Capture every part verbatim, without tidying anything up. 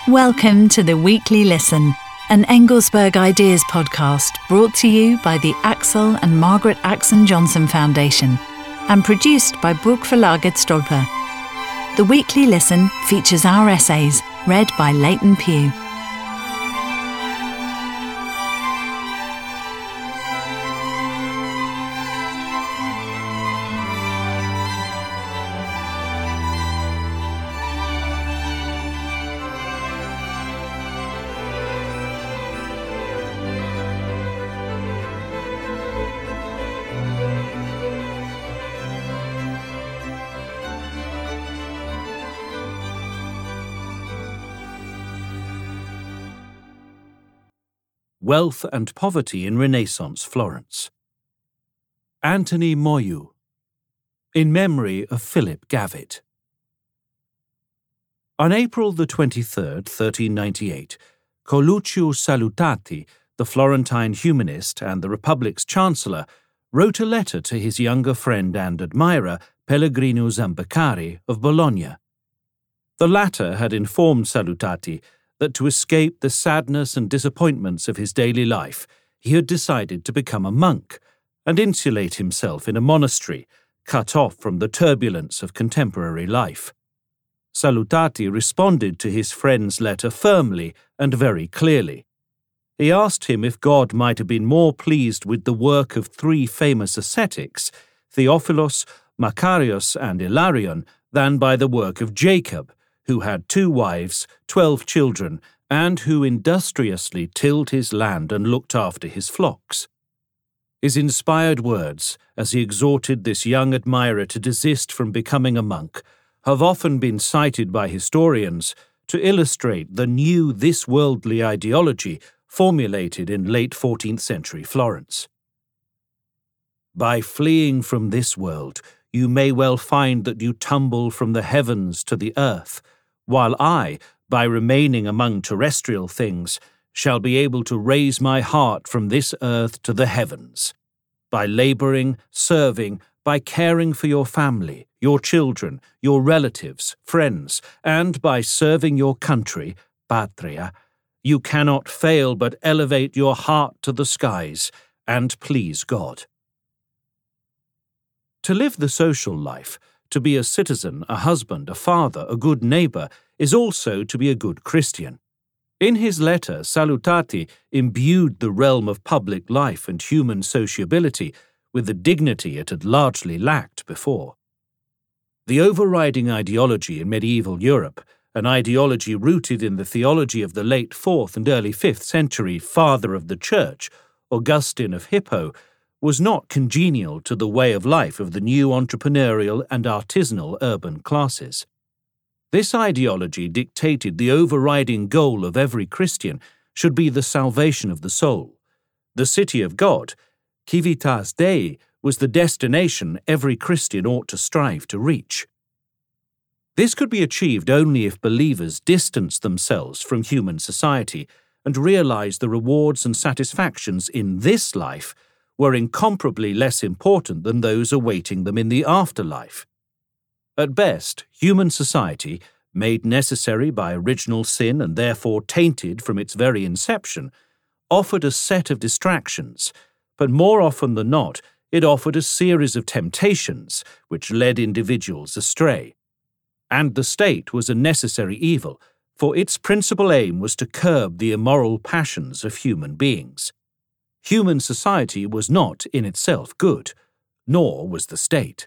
Welcome to the Weekly Listen, an Engelsberg Ideas podcast brought to you by the Axel and Margaret Axon Johnson Foundation and produced by Burgverlaget Stolper. The Weekly Listen features our essays read by Leighton Pugh. Wealth and Poverty in Renaissance Florence. Antony Moiou, in memory of Philip Gavitt. On April the twenty-third, thirteen ninety-eight, Coluccio Salutati, the Florentine humanist and the Republic's chancellor, wrote a letter to his younger friend and admirer, Pellegrino Zambeccari of Bologna. The latter had informed Salutati that to escape the sadness and disappointments of his daily life, he had decided to become a monk and insulate himself in a monastery, cut off from the turbulence of contemporary life. Salutati responded to his friend's letter firmly and very clearly. He asked him if God might have been more pleased with the work of three famous ascetics, Theophilos, Macarius, and Hilarion, than by the work of Jacob, who had two wives, twelve children, and who industriously tilled his land and looked after his flocks. His inspired words, as he exhorted this young admirer to desist from becoming a monk, have often been cited by historians to illustrate the new this-worldly ideology formulated in late fourteenth century Florence. By fleeing from this world, you may well find that you tumble from the heavens to the earth, while I, by remaining among terrestrial things, shall be able to raise my heart from this earth to the heavens. By labouring, serving, by caring for your family, your children, your relatives, friends, and by serving your country, patria, you cannot fail but elevate your heart to the skies and please God. To live the social life, to be a citizen, a husband, a father, a good neighbour, is also to be a good Christian. In his letter, Salutati imbued the realm of public life and human sociability with the dignity it had largely lacked before. The overriding ideology in medieval Europe, an ideology rooted in the theology of the late fourth and early fifth century Father of the Church, Augustine of Hippo, was not congenial to the way of life of the new entrepreneurial and artisanal urban classes. This ideology dictated the overriding goal of every Christian should be the salvation of the soul. The city of God, Civitas Dei, was the destination every Christian ought to strive to reach. This could be achieved only if believers distanced themselves from human society and realized the rewards and satisfactions in this life were incomparably less important than those awaiting them in the afterlife. At best, human society, made necessary by original sin and therefore tainted from its very inception, offered a set of distractions, but more often than not, it offered a series of temptations which led individuals astray. And the state was a necessary evil, for its principal aim was to curb the immoral passions of human beings. Human society was not in itself good, nor was the state.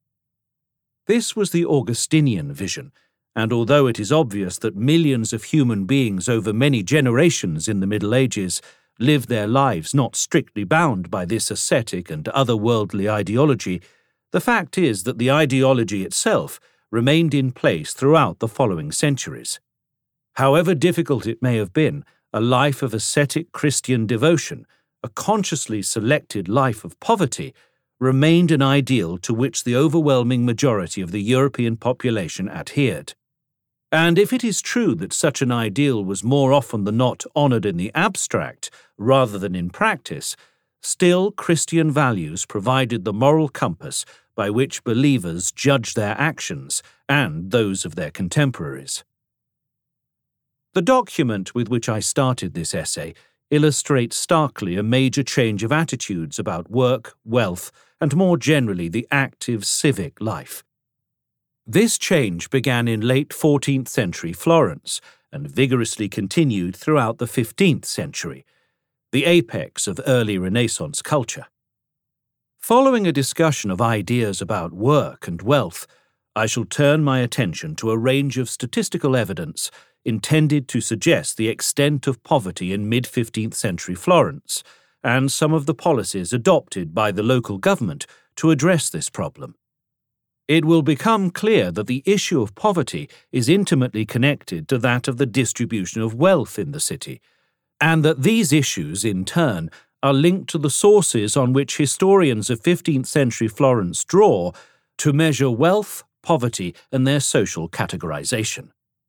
This was the Augustinian vision, and although it is obvious that millions of human beings over many generations in the Middle Ages lived their lives not strictly bound by this ascetic and otherworldly ideology, the fact is that the ideology itself remained in place throughout the following centuries. However difficult it may have been, a life of ascetic Christian devotion, a consciously selected life of poverty, remained an ideal to which the overwhelming majority of the European population adhered. And if it is true that such an ideal was more often than not honoured in the abstract rather than in practice, still Christian values provided the moral compass by which believers judged their actions and those of their contemporaries. The document with which I started this essay illustrates starkly a major change of attitudes about work, wealth, and more generally the active civic life. This change began in late fourteenth century Florence and vigorously continued throughout the fifteenth century, the apex of early Renaissance culture. Following a discussion of ideas about work and wealth, I shall turn my attention to a range of statistical evidence intended to suggest the extent of poverty in mid-fifteenth century Florence and some of the policies adopted by the local government to address this problem. It will become clear that the issue of poverty is intimately connected to that of the distribution of wealth in the city, and that these issues, in turn, are linked to the sources on which historians of fifteenth century Florence draw to measure wealth, poverty, and their social categorization.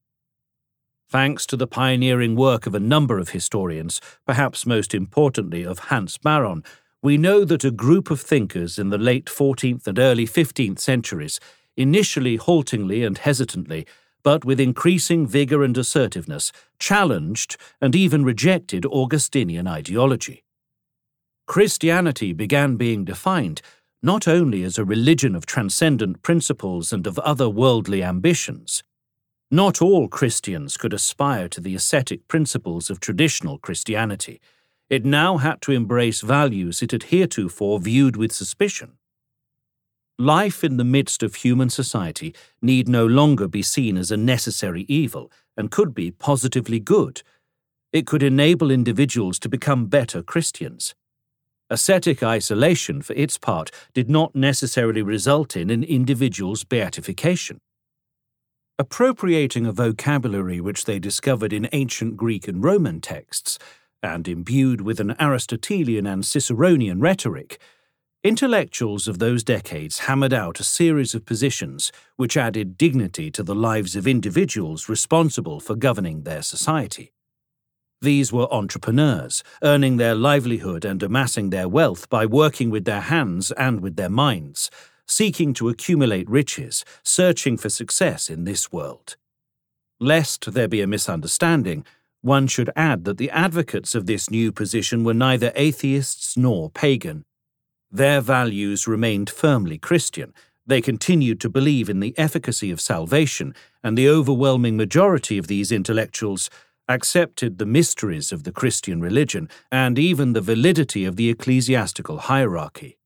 Thanks to the pioneering work of a number of historians, perhaps most importantly of Hans Baron, we know that a group of thinkers in the late fourteenth and early fifteenth centuries, initially haltingly and hesitantly, but with increasing vigour and assertiveness, challenged and even rejected Augustinian ideology. Christianity began being defined not only as a religion of transcendent principles and of other worldly ambitions. Not all Christians could aspire to the ascetic principles of traditional Christianity. It now had to embrace values it had heretofore viewed with suspicion. Life in the midst of human society need no longer be seen as a necessary evil and could be positively good. It could enable individuals to become better Christians. Ascetic isolation, for its part, did not necessarily result in an individual's beatification. Appropriating a vocabulary which they discovered in ancient Greek and Roman texts, and imbued with an Aristotelian and Ciceronian rhetoric, intellectuals of those decades hammered out a series of positions which added dignity to the lives of individuals responsible for governing their society. These were entrepreneurs, earning their livelihood and amassing their wealth by working with their hands and with their minds, seeking to accumulate riches, searching for success in this world. Lest there be a misunderstanding, one should add that the advocates of this new position were neither atheists nor pagan. Their values remained firmly Christian. They continued to believe in the efficacy of salvation, and the overwhelming majority of these intellectuals accepted the mysteries of the Christian religion and even the validity of the ecclesiastical hierarchy.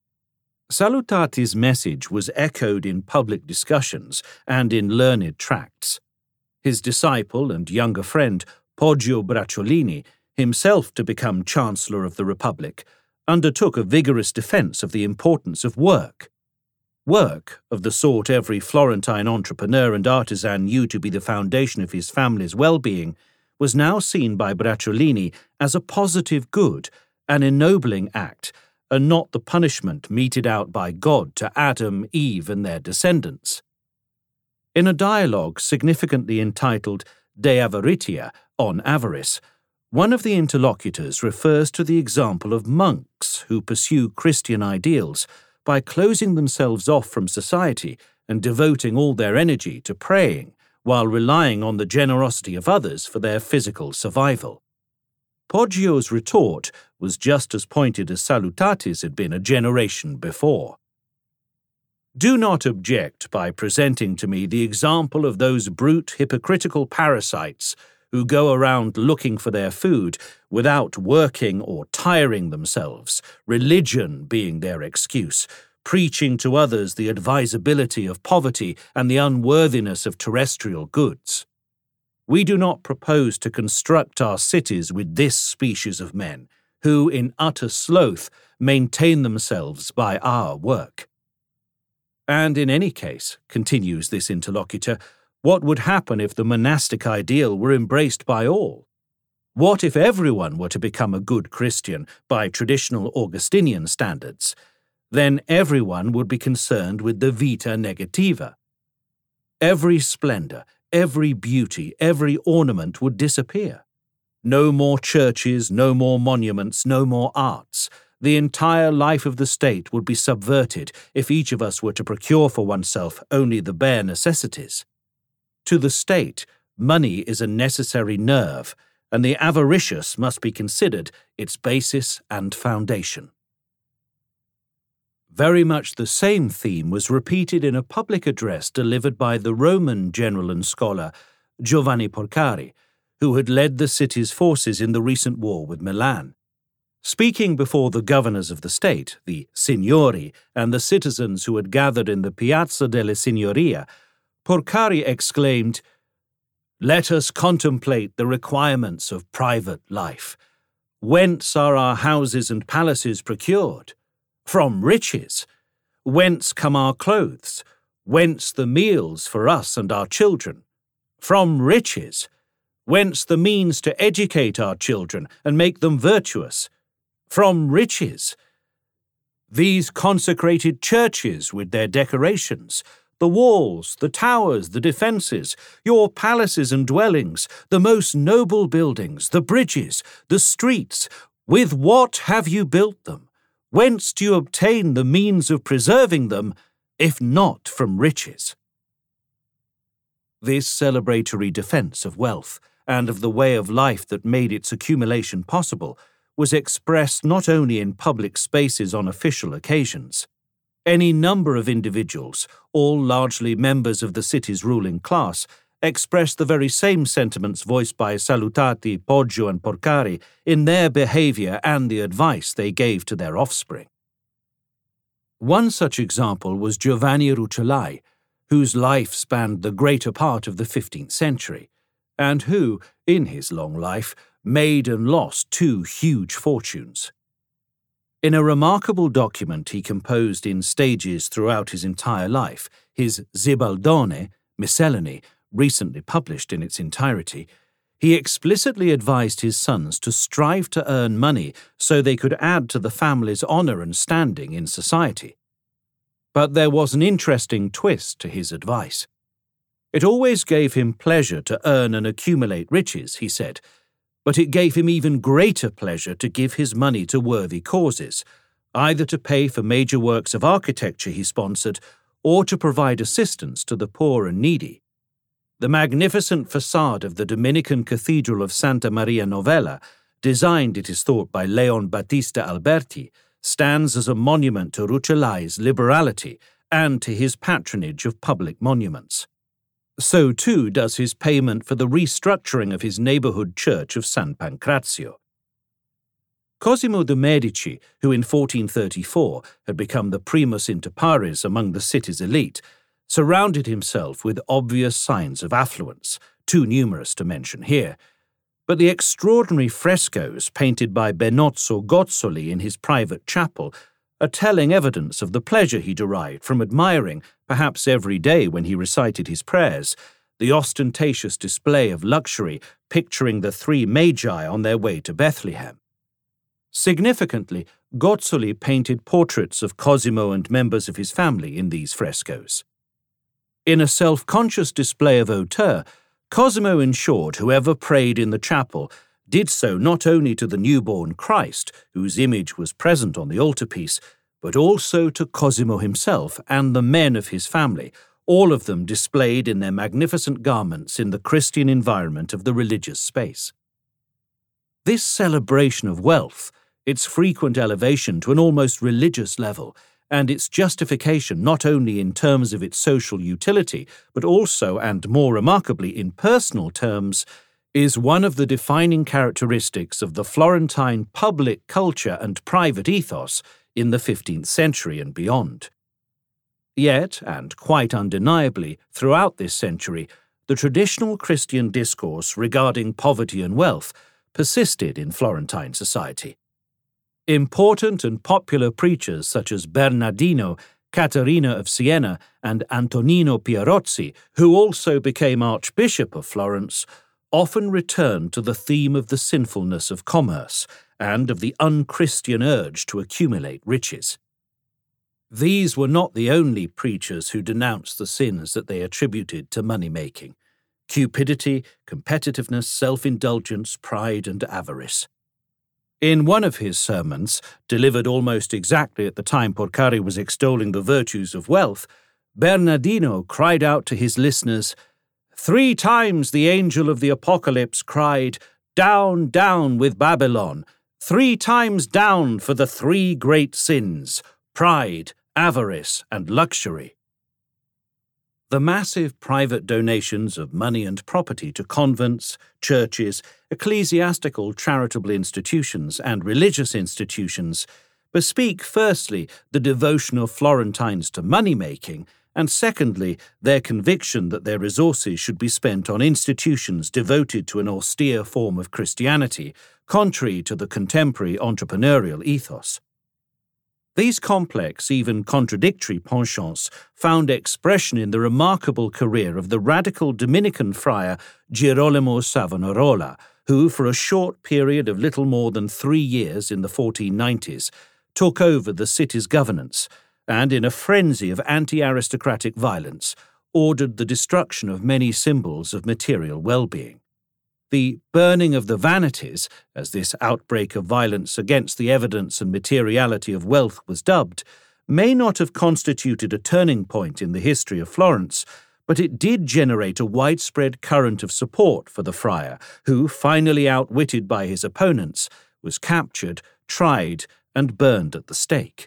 Salutati's message was echoed in public discussions and in learned tracts. His disciple and younger friend, Poggio Bracciolini, himself to become Chancellor of the Republic, undertook a vigorous defence of the importance of work. Work, of the sort every Florentine entrepreneur and artisan knew to be the foundation of his family's well-being, was now seen by Bracciolini as a positive good, an ennobling act, and not the punishment meted out by God to Adam, Eve, and their descendants. In a dialogue significantly entitled De Avaritia, on avarice, one of the interlocutors refers to the example of monks who pursue Christian ideals by closing themselves off from society and devoting all their energy to praying while relying on the generosity of others for their physical survival. Poggio's retort was just as pointed as Salutati's had been a generation before. Do not object by presenting to me the example of those brute hypocritical parasites who go around looking for their food without working or tiring themselves, religion being their excuse, preaching to others the advisability of poverty and the unworthiness of terrestrial goods. We do not propose to construct our cities with this species of men, who, in utter sloth, maintain themselves by our work. And in any case, continues this interlocutor, what would happen if the monastic ideal were embraced by all? What if everyone were to become a good Christian by traditional Augustinian standards? Then everyone would be concerned with the vita negativa. Every splendour, every beauty, every ornament would disappear. No more churches, no more monuments, no more arts. The entire life of the state would be subverted if each of us were to procure for oneself only the bare necessities. To the state, money is a necessary nerve, and the avaricious must be considered its basis and foundation. Very much the same theme was repeated in a public address delivered by the Roman general and scholar Giovanni Porcari, who had led the city's forces in the recent war with Milan. Speaking before the governors of the state, the Signori, and the citizens who had gathered in the Piazza delle Signoria, Porcari exclaimed, "Let us contemplate the requirements of private life. Whence are our houses and palaces procured? From riches. Whence come our clothes? Whence the meals for us and our children? From riches. Whence the means to educate our children and make them virtuous? From riches. These consecrated churches with their decorations, the walls, the towers, the defences, your palaces and dwellings, the most noble buildings, the bridges, the streets, with what have you built them? Whence do you obtain the means of preserving them, if not from riches?" This celebratory defence of wealth and of the way of life that made its accumulation possible was expressed not only in public spaces on official occasions. Any number of individuals, all largely members of the city's ruling class, expressed the very same sentiments voiced by Salutati, Poggio, and Porcari in their behaviour and the advice they gave to their offspring. One such example was Giovanni Rucellai, whose life spanned the greater part of the fifteenth century, and who, in his long life, made and lost two huge fortunes. In a remarkable document he composed in stages throughout his entire life, his Zibaldone, Miscellany, recently published in its entirety, he explicitly advised his sons to strive to earn money so they could add to the family's honour and standing in society. But there was an interesting twist to his advice. It always gave him pleasure to earn and accumulate riches, he said, but it gave him even greater pleasure to give his money to worthy causes, either to pay for major works of architecture he sponsored or to provide assistance to the poor and needy. The magnificent facade of the Dominican Cathedral of Santa Maria Novella, designed, it is thought, by Leon Battista Alberti, stands as a monument to Rucellai's liberality and to his patronage of public monuments. So too does his payment for the restructuring of his neighbourhood church of San Pancrazio. Cosimo de' Medici, who in fourteen thirty-four had become the primus inter pares among the city's elite, surrounded himself with obvious signs of affluence, too numerous to mention here, but the extraordinary frescoes painted by Benozzo Gozzoli in his private chapel are telling evidence of the pleasure he derived from admiring, perhaps every day when he recited his prayers, the ostentatious display of luxury picturing the three magi on their way to Bethlehem. Significantly, Gozzoli painted portraits of Cosimo and members of his family in these frescoes. In a self-conscious display of hauteur, Cosimo ensured whoever prayed in the chapel did so not only to the newborn Christ, whose image was present on the altarpiece, but also to Cosimo himself and the men of his family, all of them displayed in their magnificent garments in the Christian environment of the religious space. This celebration of wealth, its frequent elevation to an almost religious level, and its justification not only in terms of its social utility, but also, and more remarkably, in personal terms, is one of the defining characteristics of the Florentine public culture and private ethos in the fifteenth century and beyond. Yet, and quite undeniably, throughout this century, the traditional Christian discourse regarding poverty and wealth persisted in Florentine society. Important and popular preachers such as Bernardino, Caterina of Siena, and Antonino Pierozzi, who also became Archbishop of Florence, often returned to the theme of the sinfulness of commerce and of the unchristian urge to accumulate riches. These were not the only preachers who denounced the sins that they attributed to money-making: cupidity, competitiveness, self-indulgence, pride, and avarice. In one of his sermons, delivered almost exactly at the time Porcari was extolling the virtues of wealth, Bernardino cried out to his listeners, Three times the angel of the apocalypse cried, "Down, down with Babylon," three times down for the three great sins, pride, avarice, and luxury. The massive private donations of money and property to convents, churches, ecclesiastical charitable institutions, and religious institutions bespeak firstly the devotion of Florentines to money-making, and secondly their conviction that their resources should be spent on institutions devoted to an austere form of Christianity, contrary to the contemporary entrepreneurial ethos. These complex, even contradictory penchants found expression in the remarkable career of the radical Dominican friar Girolamo Savonarola, who, for a short period of little more than three years in the fourteen nineties, took over the city's governance and, in a frenzy of anti-aristocratic violence, ordered the destruction of many symbols of material well-being. The burning of the vanities, as this outbreak of violence against the evidence and materiality of wealth was dubbed, may not have constituted a turning point in the history of Florence, but it did generate a widespread current of support for the friar, who, finally outwitted by his opponents, was captured, tried, and burned at the stake.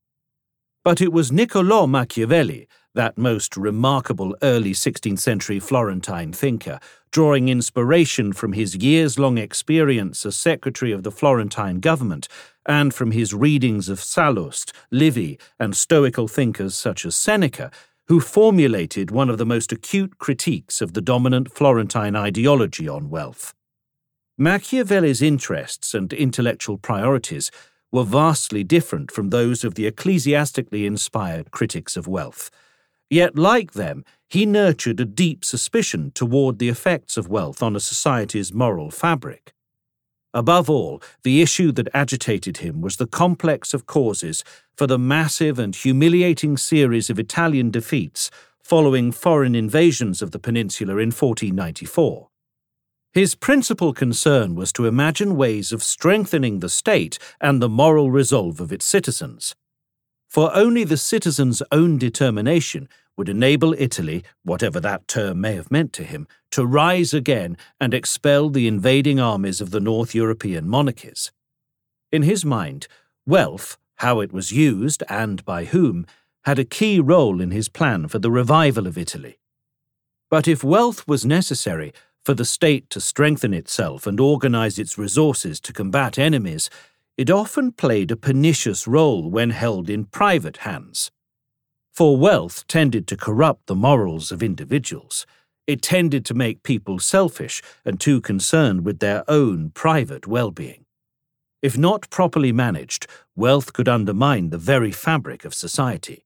But it was Niccolò Machiavelli, that most remarkable early sixteenth century Florentine thinker, drawing inspiration from his years-long experience as secretary of the Florentine government and from his readings of Sallust, Livy, and Stoical thinkers such as Seneca, who formulated one of the most acute critiques of the dominant Florentine ideology on wealth. Machiavelli's interests and intellectual priorities were vastly different from those of the ecclesiastically inspired critics of wealth. Yet, like them, he nurtured a deep suspicion toward the effects of wealth on a society's moral fabric. Above all, the issue that agitated him was the complex of causes for the massive and humiliating series of Italian defeats following foreign invasions of the peninsula in fourteen ninety-four. His principal concern was to imagine ways of strengthening the state and the moral resolve of its citizens. For only the citizens' own determination would enable Italy, whatever that term may have meant to him, to rise again and expel the invading armies of the North European monarchies. In his mind, wealth, how it was used and by whom, had a key role in his plan for the revival of Italy. But if wealth was necessary for the state to strengthen itself and organize its resources to combat enemies, it often played a pernicious role when held in private hands. For wealth tended to corrupt the morals of individuals. It tended to make people selfish and too concerned with their own private well-being. If not properly managed, wealth could undermine the very fabric of society.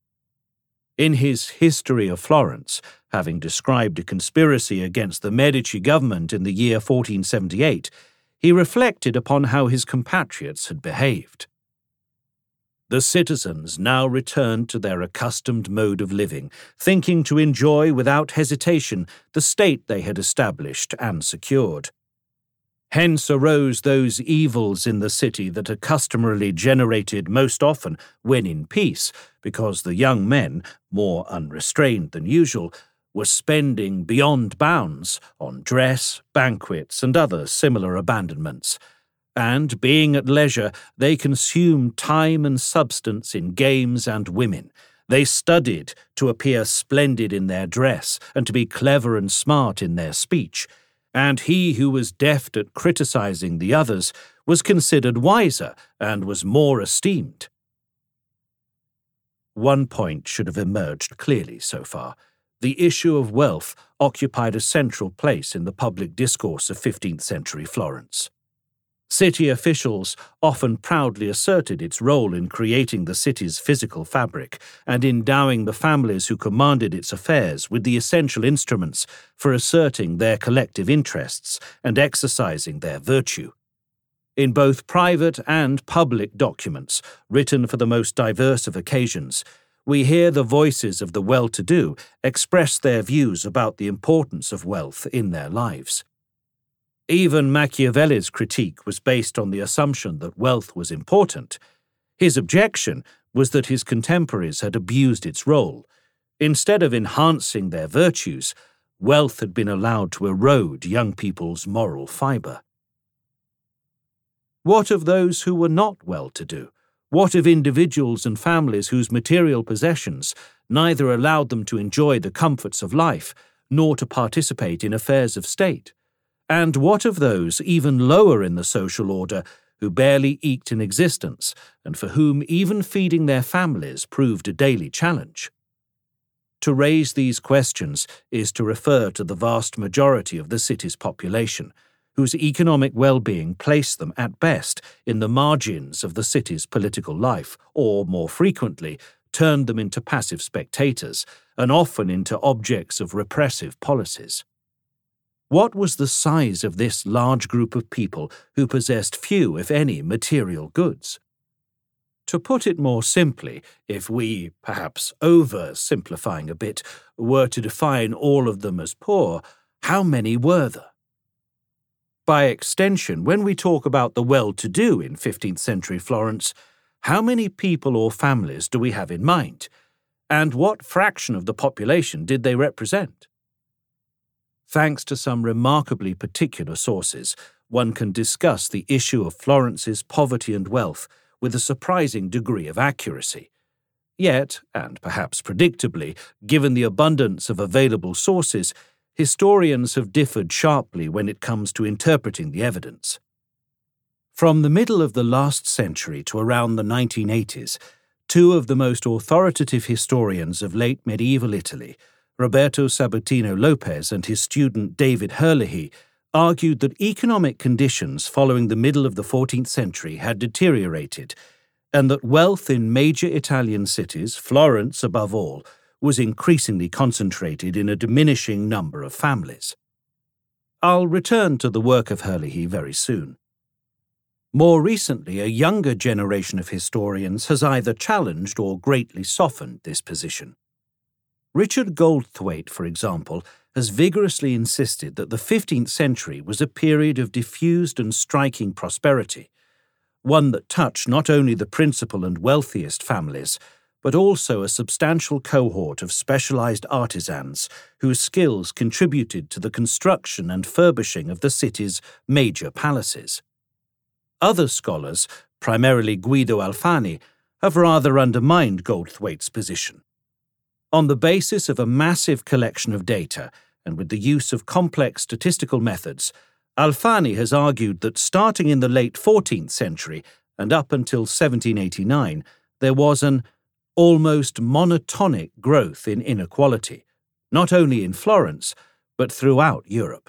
In his History of Florence, having described a conspiracy against the Medici government in the year fourteen seventy-eight, he reflected upon how his compatriots had behaved. The citizens now returned to their accustomed mode of living, thinking to enjoy without hesitation the state they had established and secured. Hence arose those evils in the city that are customarily generated most often when in peace, because the young men, more unrestrained than usual, were spending beyond bounds on dress, banquets, and other similar abandonments. And, being at leisure, they consumed time and substance in games and women. They studied to appear splendid in their dress and to be clever and smart in their speech. And he who was deft at criticizing the others was considered wiser and was more esteemed. One point should have emerged clearly so far. The issue of wealth occupied a central place in the public discourse of fifteenth century Florence. City officials often proudly asserted its role in creating the city's physical fabric and endowing the families who commanded its affairs with the essential instruments for asserting their collective interests and exercising their virtue. In both private and public documents, written for the most diverse of occasions, we hear the voices of the well-to-do express their views about the importance of wealth in their lives. Even Machiavelli's critique was based on the assumption that wealth was important. His objection was that his contemporaries had abused its role. Instead of enhancing their virtues, wealth had been allowed to erode young people's moral fibre. What of those who were not well-to-do? What of individuals and families whose material possessions neither allowed them to enjoy the comforts of life nor to participate in affairs of state? And what of those even lower in the social order who barely eked an existence and for whom even feeding their families proved a daily challenge? To raise these questions is to refer to the vast majority of the city's population, whose economic well-being placed them at best in the margins of the city's political life, or, more frequently, turned them into passive spectators, and often into objects of repressive policies. What was the size of this large group of people who possessed few, if any, material goods? To put it more simply, if we, perhaps oversimplifying a bit, were to define all of them as poor, how many were there? By extension, when we talk about the well-to-do in fifteenth century Florence, how many people or families do we have in mind? And what fraction of the population did they represent? Thanks to some remarkably particular sources, one can discuss the issue of Florence's poverty and wealth with a surprising degree of accuracy. Yet, and perhaps predictably, given the abundance of available sources, historians have differed sharply when it comes to interpreting the evidence. From the middle of the last century to around the nineteen eighties, two of the most authoritative historians of late medieval Italy, Roberto Sabatino Lopez and his student David Herlihy, argued that economic conditions following the middle of the fourteenth century had deteriorated, and that wealth in major Italian cities, Florence above all, was increasingly concentrated in a diminishing number of families. I'll return to the work of Herlihy very soon. More recently, a younger generation of historians has either challenged or greatly softened this position. Richard Goldthwaite, for example, has vigorously insisted that the fifteenth century was a period of diffused and striking prosperity, one that touched not only the principal and wealthiest families, but also a substantial cohort of specialized artisans whose skills contributed to the construction and furbishing of the city's major palaces. Other scholars, primarily Guido Alfani, have rather undermined Goldthwaite's position. On the basis of a massive collection of data and with the use of complex statistical methods, Alfani has argued that starting in the late fourteenth century and up until seventeen eighty-nine, there was an almost monotonic growth in inequality, not only in Florence, but throughout Europe.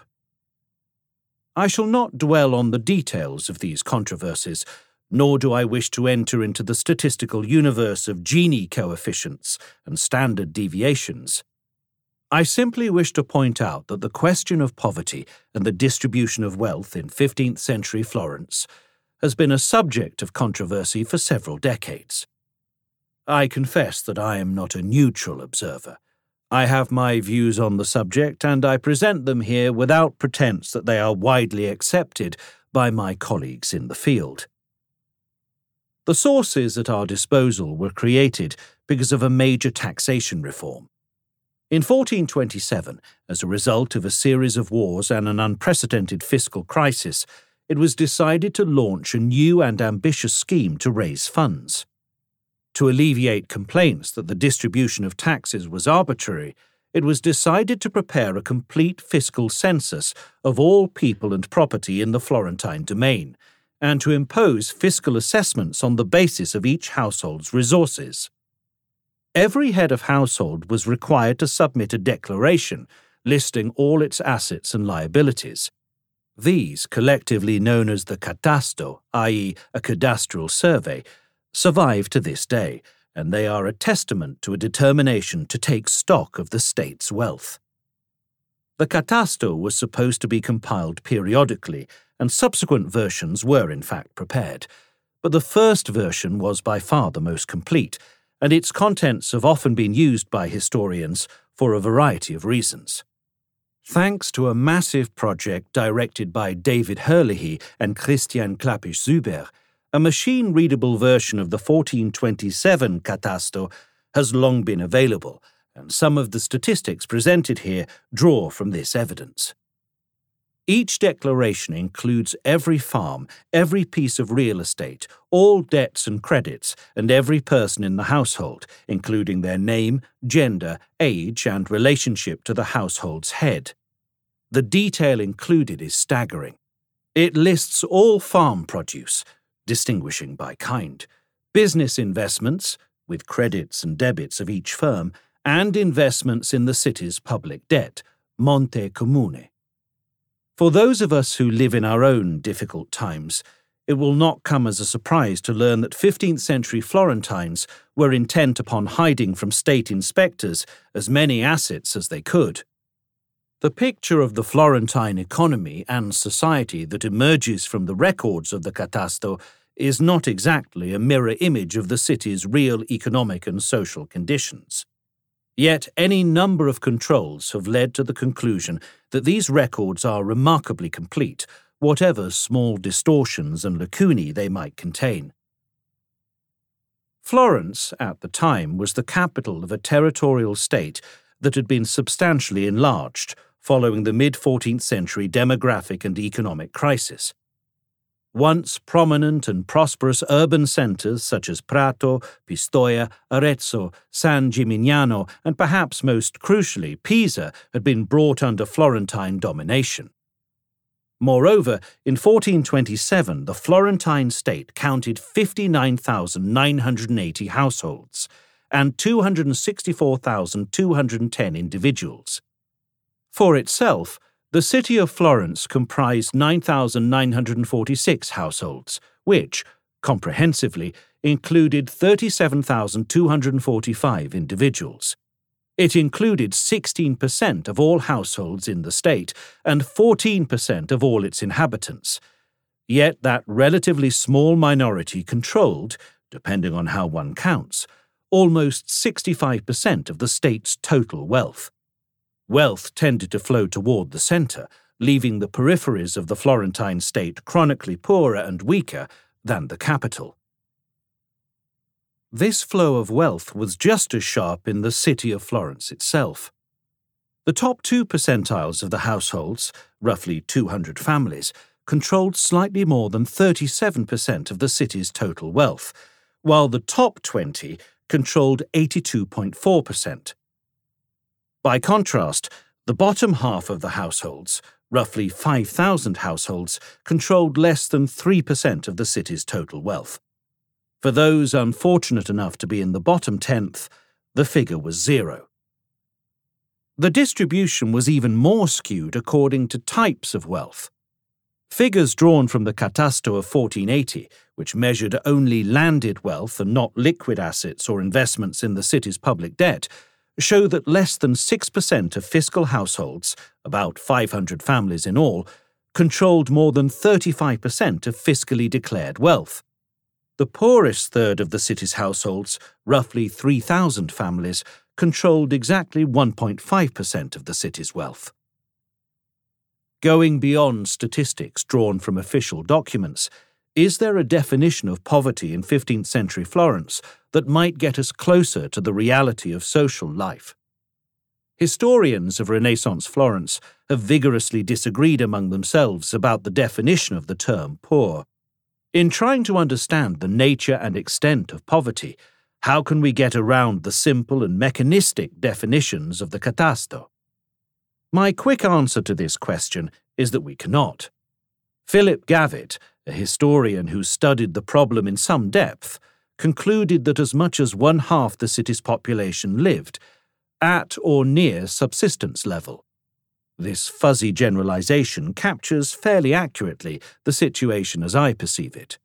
I shall not dwell on the details of these controversies, nor do I wish to enter into the statistical universe of Gini coefficients and standard deviations. I simply wish to point out that the question of poverty and the distribution of wealth in fifteenth century Florence has been a subject of controversy for several decades. I confess that I am not a neutral observer. I have my views on the subject, and I present them here without pretense that they are widely accepted by my colleagues in the field. The sources at our disposal were created because of a major taxation reform. In fourteen twenty-seven, as a result of a series of wars and an unprecedented fiscal crisis, it was decided to launch a new and ambitious scheme to raise funds. To alleviate complaints that the distribution of taxes was arbitrary, it was decided to prepare a complete fiscal census of all people and property in the Florentine domain, and to impose fiscal assessments on the basis of each household's resources. Every head of household was required to submit a declaration listing all its assets and liabilities. These, collectively known as the catasto, that is, a cadastral survey, survive to this day, and they are a testament to a determination to take stock of the state's wealth. The catasto was supposed to be compiled periodically, and subsequent versions were in fact prepared, but the first version was by far the most complete, and its contents have often been used by historians for a variety of reasons. Thanks to a massive project directed by David Herlihy and Christian Klapisch-Zuber, a machine-readable version of the fourteen twenty-seven catasto has long been available, and some of the statistics presented here draw from this evidence. Each declaration includes every farm, every piece of real estate, all debts and credits, and every person in the household, including their name, gender, age, and relationship to the household's head. The detail included is staggering. It lists all farm produce, distinguishing by kind, business investments, with credits and debits of each firm, and investments in the city's public debt, Monte Comune. For those of us who live in our own difficult times, it will not come as a surprise to learn that fifteenth century Florentines were intent upon hiding from state inspectors as many assets as they could. The picture of the Florentine economy and society that emerges from the records of the Catasto is not exactly a mirror image of the city's real economic and social conditions. Yet any number of controls have led to the conclusion that these records are remarkably complete, whatever small distortions and lacunae they might contain. Florence, at the time, was the capital of a territorial state that had been substantially enlarged following the mid-fourteenth century demographic and economic crisis. Once prominent and prosperous urban centres such as Prato, Pistoia, Arezzo, San Gimignano, and perhaps most crucially Pisa had been brought under Florentine domination. Moreover, in fourteen twenty-seven the Florentine state counted fifty-nine thousand nine hundred eighty households and two hundred sixty-four thousand two hundred ten individuals. For itself, the city of Florence comprised nine thousand nine hundred forty-six households, which, comprehensively, included thirty-seven thousand two hundred forty-five individuals. It included sixteen percent of all households in the state and fourteen percent of all its inhabitants. Yet that relatively small minority controlled, depending on how one counts, almost sixty-five percent of the state's total wealth. Wealth tended to flow toward the centre, leaving the peripheries of the Florentine state chronically poorer and weaker than the capital. This flow of wealth was just as sharp in the city of Florence itself. The top two percentiles of the households, roughly two hundred families, controlled slightly more than thirty-seven percent of the city's total wealth, while the top twenty controlled eighty-two point four percent. By contrast, the bottom half of the households, roughly five thousand households, controlled less than three percent of the city's total wealth. For those unfortunate enough to be in the bottom tenth, the figure was zero. The distribution was even more skewed according to types of wealth. Figures drawn from the Catasto of fourteen eighty, which measured only landed wealth and not liquid assets or investments in the city's public debt, show that less than six percent of fiscal households, about five hundred families in all, controlled more than thirty-five percent of fiscally declared wealth. The poorest third of the city's households, roughly three thousand families, controlled exactly one point five percent of the city's wealth. Going beyond statistics drawn from official documents, is there a definition of poverty in fifteenth century Florence that might get us closer to the reality of social life? Historians of Renaissance Florence have vigorously disagreed among themselves about the definition of the term poor. In trying to understand the nature and extent of poverty, how can we get around the simple and mechanistic definitions of the Catasto? My quick answer to this question is that we cannot. Philip Gavitt, a historian who studied the problem in some depth, concluded that as much as one half the city's population lived at or near subsistence level. This fuzzy generalization captures fairly accurately the situation as I perceive it.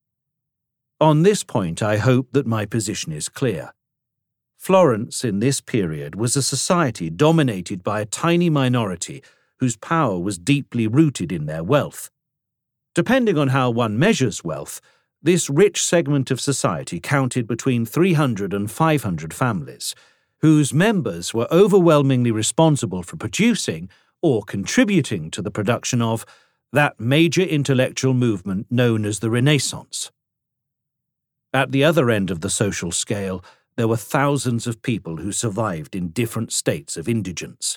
On this point, I hope that my position is clear. Florence in this period was a society dominated by a tiny minority whose power was deeply rooted in their wealth. Depending on how one measures wealth, this rich segment of society counted between three hundred and five hundred families, whose members were overwhelmingly responsible for producing, or contributing to the production of, that major intellectual movement known as the Renaissance. At the other end of the social scale, there were thousands of people who survived in different states of indigence.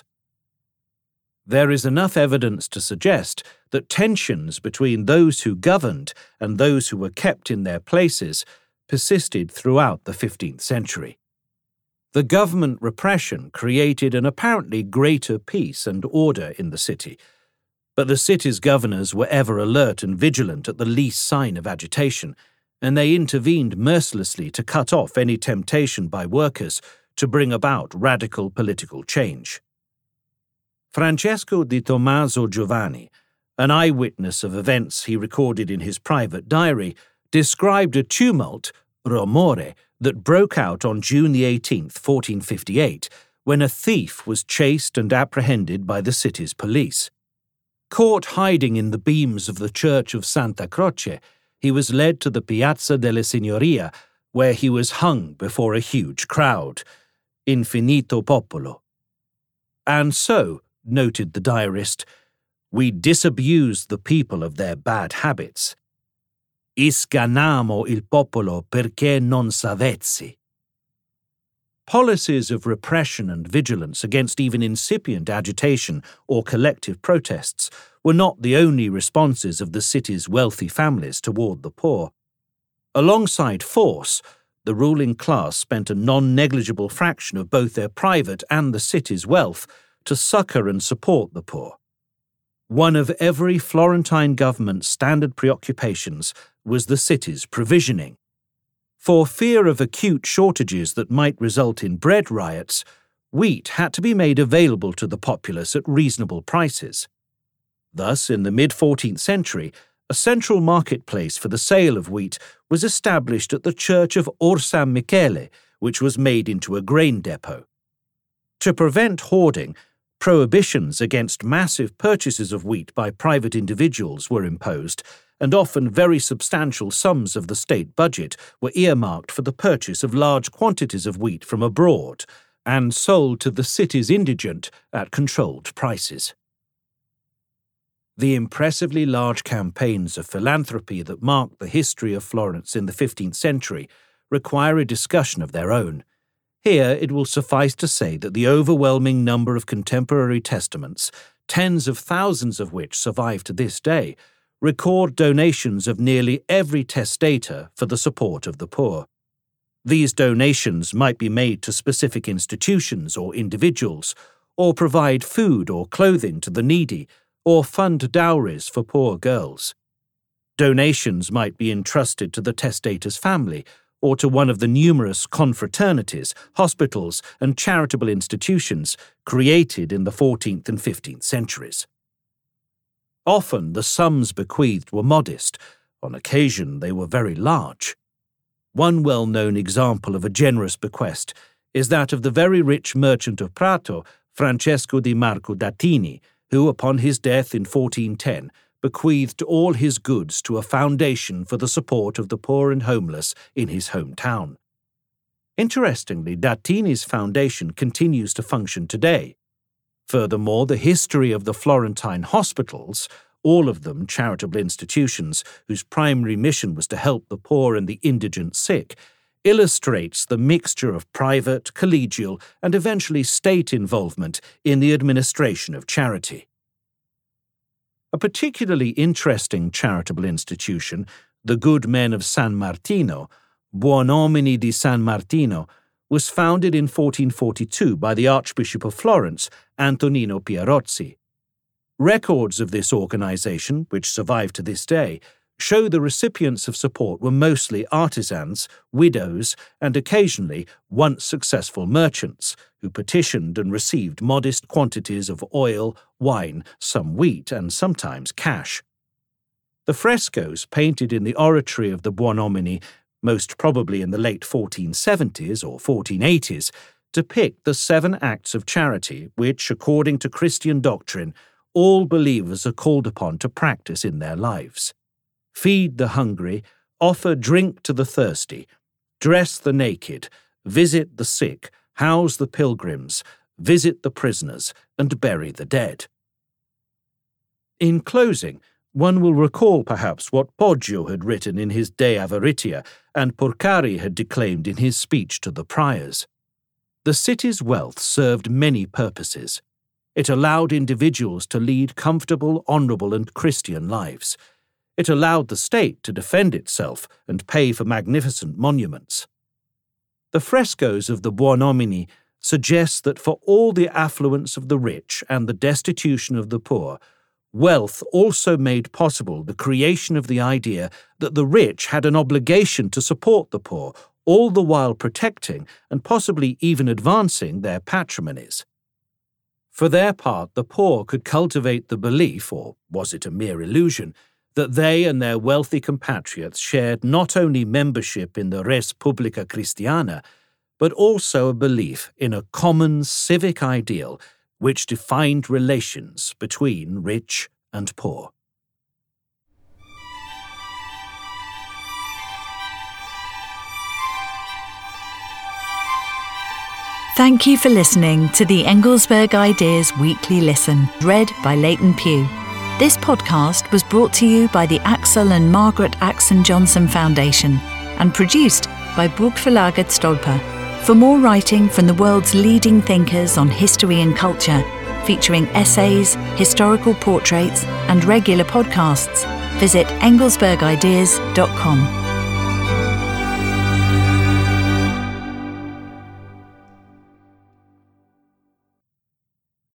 There is enough evidence to suggest that tensions between those who governed and those who were kept in their places persisted throughout the fifteenth century. The government repression created an apparently greater peace and order in the city, but the city's governors were ever alert and vigilant at the least sign of agitation, and they intervened mercilessly to cut off any temptation by workers to bring about radical political change. Francesco di Tommaso Giovanni, an eyewitness of events he recorded in his private diary, described a tumult, rumore, that broke out on June the eighteenth, fourteen fifty-eight, when a thief was chased and apprehended by the city's police. Caught hiding in the beams of the church of Santa Croce, he was led to the Piazza delle Signoria, where he was hung before a huge crowd. Infinito popolo. And so, noted the diarist, we disabused the people of their bad habits. Isganamo il popolo perché non s'avezzi. Policies of repression and vigilance against even incipient agitation or collective protests were not the only responses of the city's wealthy families toward the poor. Alongside force, the ruling class spent a non-negligible fraction of both their private and the city's wealth to succor and support the poor. One of every Florentine government's standard preoccupations was the city's provisioning. For fear of acute shortages that might result in bread riots, wheat had to be made available to the populace at reasonable prices. Thus, in the mid-fourteenth century, a central marketplace for the sale of wheat was established at the church of Or San Michele, which was made into a grain depot. To prevent hoarding, prohibitions against massive purchases of wheat by private individuals were imposed, and often very substantial sums of the state budget were earmarked for the purchase of large quantities of wheat from abroad and sold to the city's indigent at controlled prices. The impressively large campaigns of philanthropy that marked the history of Florence in the fifteenth century require a discussion of their own. Here it will suffice to say that the overwhelming number of contemporary testaments, tens of thousands of which survive to this day, record donations of nearly every testator for the support of the poor. These donations might be made to specific institutions or individuals, or provide food or clothing to the needy, or fund dowries for poor girls. Donations might be entrusted to the testator's family, or to one of the numerous confraternities, hospitals, and charitable institutions created in the fourteenth and fifteenth centuries. Often the sums bequeathed were modest, on occasion they were very large. One well-known example of a generous bequest is that of the very rich merchant of Prato, Francesco di Marco d'Attini, who, upon his death in fourteen ten, bequeathed all his goods to a foundation for the support of the poor and homeless in his hometown. Interestingly, d'Attini's foundation continues to function today. Furthermore, the history of the Florentine hospitals, all of them charitable institutions whose primary mission was to help the poor and the indigent sick, illustrates the mixture of private, collegial, and eventually state involvement in the administration of charity. A particularly interesting charitable institution, the Good Men of San Martino, Buonomini di San Martino, was founded in fourteen forty-two by the Archbishop of Florence, Antonino Pierozzi. Records of this organization, which survive to this day, show the recipients of support were mostly artisans, widows, and occasionally once successful merchants, who petitioned and received modest quantities of oil, wine, some wheat, and sometimes cash. The frescoes painted in the oratory of the Buonomini, most probably in the late fourteen seventies or fourteen eighties, depict the seven acts of charity which, according to Christian doctrine, all believers are called upon to practice in their lives. Feed the hungry, offer drink to the thirsty, dress the naked, visit the sick, house the pilgrims, visit the prisoners, and bury the dead. In closing, One will recall perhaps what Poggio had written in his De Avaritia and Porcari had declaimed in his speech to the priors. The city's wealth served many purposes. It allowed individuals to lead comfortable, honourable and Christian lives. It allowed the state to defend itself and pay for magnificent monuments. The frescoes of the Buonomini suggest that for all the affluence of the rich and the destitution of the poor, wealth also made possible the creation of the idea that the rich had an obligation to support the poor, all the while protecting and possibly even advancing their patrimonies. For their part, the poor could cultivate the belief, or was it a mere illusion, that they and their wealthy compatriots shared not only membership in the res publica Christiana, but also a belief in a common civic ideal which defined relations between rich and poor. Thank you for listening to the Engelsberg Ideas Weekly Listen, read by Leighton Pugh. This podcast was brought to you by the Axel and Margaret Axon Johnson Foundation and produced by Bokförlaget Stolpe. For more writing from the world's leading thinkers on history and culture, featuring essays, historical portraits, and regular podcasts, visit engelsberg ideas dot com.